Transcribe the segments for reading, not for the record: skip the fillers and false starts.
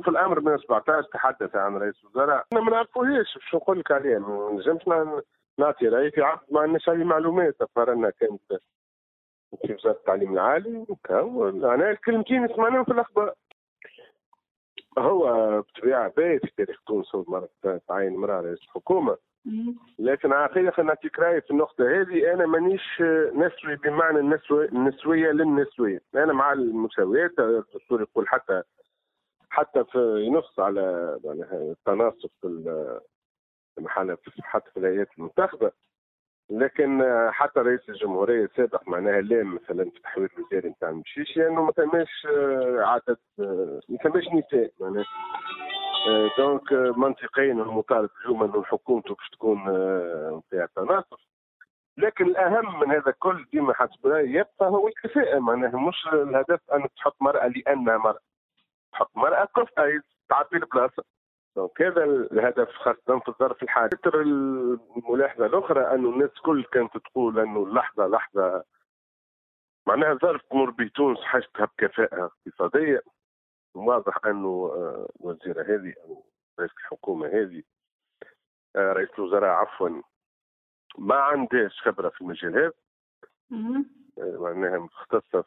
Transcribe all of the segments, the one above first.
شوف الامر من 17 تحدث عن رئيس الوزراء، انا ما نعرفوهاش باش نقول لك عليه، ما نجمش نعطي رايي في عقد ما عندناش عليه معلومات. قررنا كانت في وزاره التعليم العالي انا الكلمتين سمعناهم في الاخبار. هو بطبيعه باهت في تاريخ تونس اول مره تعين امراه رئيس الحكومه، لكن حقيقه نعطيك رايي في النقطه هذه. انا مانيش نسوي بمعنى النسويه للنسويه، انا مع المساواه. الدستور يقول حتى في ينص على التناصف في المحل حتى في الهيئات المنتخبه، لكن حتى رئيس الجمهوريه السابق معناها لام مثلا في التحويل الوزاري نتاع المشيشي انه يعني ما ثماش عدد، ما ثماش نساء معناها. دونك منطقيا المطالب اليوم انه حكومته باش تكون فيها تناصف، لكن الاهم من هذا الكل ديما حسب رايي يبقى هو الكفاءه. معناها مش الهدف انك تحط مراه لانها مراه، تحط مراه كفء تعطي البلاصه. دونك هذا الهدف خاصه في الظرف الحالي. الملاحظه الاخرى انه الناس كل كانت تقول انه لحظه معناها ظرف تمر به تونس حاجتها بكفاءه اقتصاديه. واضح انه الوزيره هذه او رئيس الحكومه هذه رئيس الوزراء عفوا ما عندهاش خبره في المجال هذا. معناها مختصه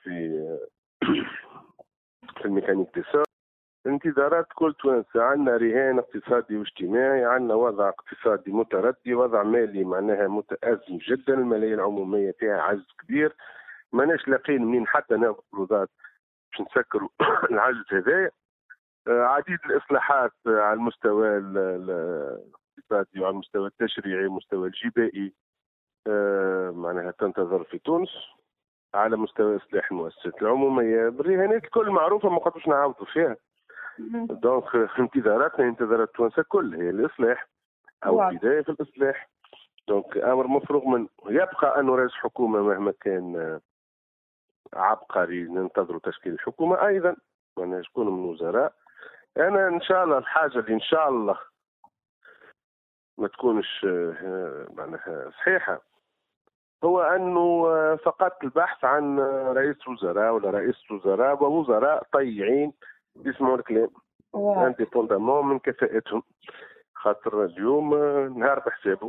في الميكانيك دي سور. الانتظارات كل توانسه عندنا رهان اقتصادي واجتماعي، عندنا وضع اقتصادي متردي، وضع مالي معناها متأزم جدا، الماليه العموميه فيها عجز كبير، ماناش لاقين منين حتى ناخذ قروضات باش نسكروا العجز هذايا. عديد الاصلاحات على المستوى الاقتصادي وعلى المستوى التشريعي والمستوى الجبائي معناها تنتظر في تونس. على مستوى اصلاح المؤسسات العموميه الرهانات الكل معروفه ما قدرش نعاودوا فيها. دونك انتظاراتنا انتظارات التوانسه كل هي الاصلاح او البدايه في الاصلاح. دونك امر مفروغ منه. يبقى انه رئيس حكومه مهما كان عبقري ننتظروا تشكيل الحكومه ايضا، معناها شكون من الوزراء. انا ان شاء الله الحاجه اللي ان شاء الله ما تكونش معناها صحيحه هو انه فقط البحث عن رئيس وزراء ولا رئيس وزراء ووزراء طيعين يسمعوا الكلام انديبوندامون من كفاءتهم، خاطر اليوم نهار بحسابه.